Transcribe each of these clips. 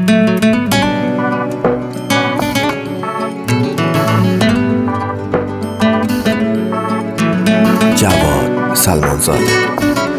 جواد سلمانزاده.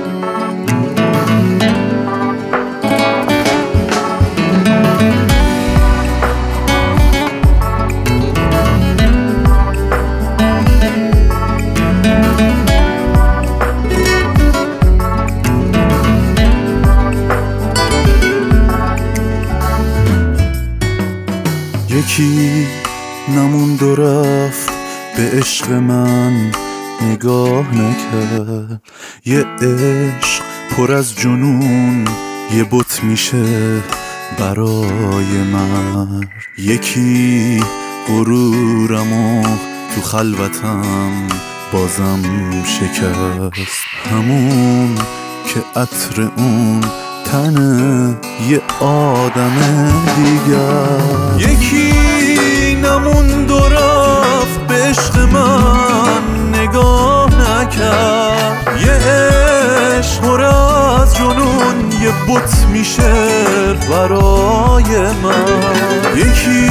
یکی نموند و رفت به عشق من نگاه نکرد. یه عشق پر از جنون یه بت میشه برای من. یکی غرورمو تو خلوتم بازم شکست، همون که عطر اون تنه یه آدم دیگر. یکی نموند و رفت به عشق من نگاه نکرد. یه عشق پر از جنون یه بت میشه برای من. یکی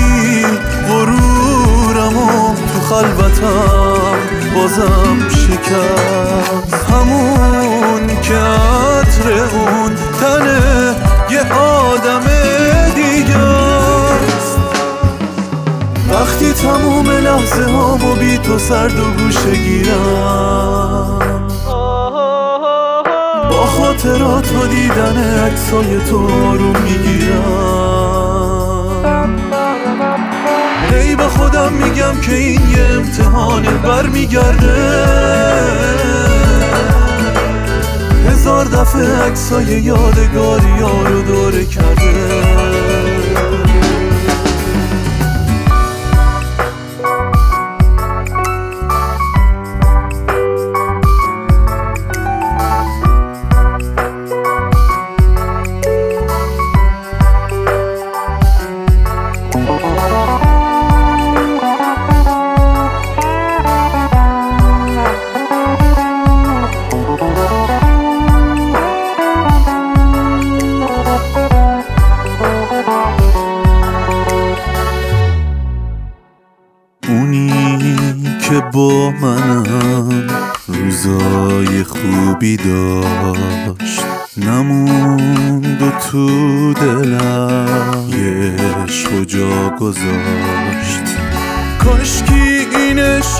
غرورمو تو خلوتم بازم شکست، همون که عطر اون تنه یه آدم دیگه است. وقتی تموم لحظه هامو بی تو سرد و گوشه گیرم، با خاطرات و دیدن عکسای تو آروم میگیرم. هی با خودم میگم که این یه امتحانه برمیگرده. هزار دفعه عکسای یادگاری ها رو دوره کرده. اونی که با منم روزای خوبی داشت، نموند و تو دلم یه عشق جا گذاشت. کاشکی این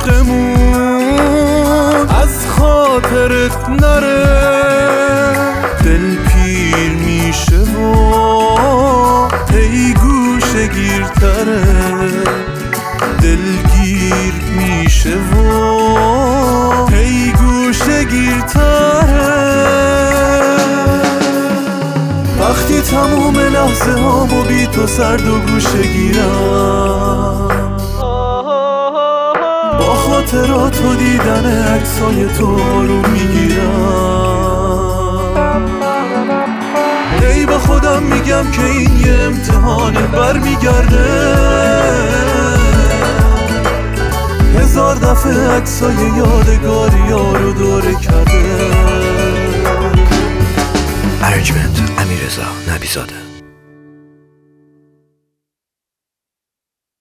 عشقمون از خاطرت نره. دل پیر میشه و هی گوشه گیرتره. دلگیر میشه و هی گوشه گیرتره. وقتی تموم لحظه هامو بی تو سرد و گوشه گیرم، با خاطرات و دیدن عکسای تو آروم میگیرم. هی با خودم میگم که این یه امتحانه برمیگرده. هزار دفعه عکسای یادگاری ها رو دوره کرده. ارنجمنت امیررضا نبیزاده.